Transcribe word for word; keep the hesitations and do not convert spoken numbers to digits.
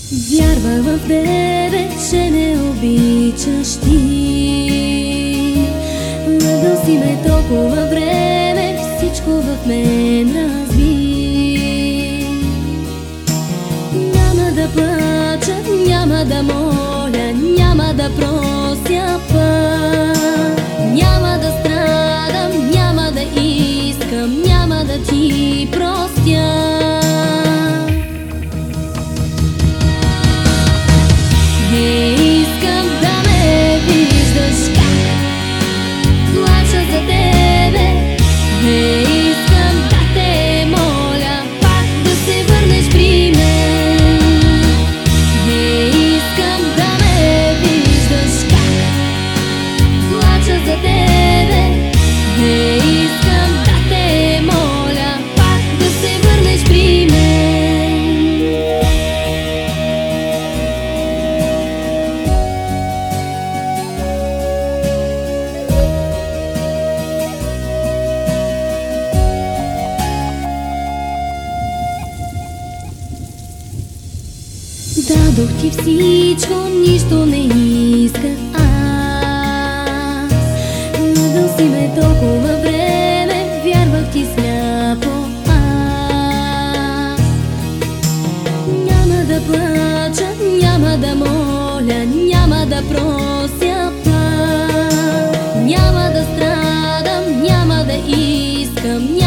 Вярвах в тебе, че не обичаш ти. Лъгал си ме толкова време, всичко в мен разби. Няма да плача, няма да моля, няма да прося път. Няма да страдам, няма да искам, няма да ти простя. Не искам да ме виждаш как плача за тебе. Не искам да те моля пак да се върнеш при мен. Не искам да ме виждаш как плача за тебе. Не искам да те моля пак да се върнеш при мен. Дадох ти всичко, нищо не исках аз. Лъгал си ме толкова време, вярвах ти сляпо аз. Няма да плача, няма да моля, няма да прося пак. Няма да страдам, няма да искам,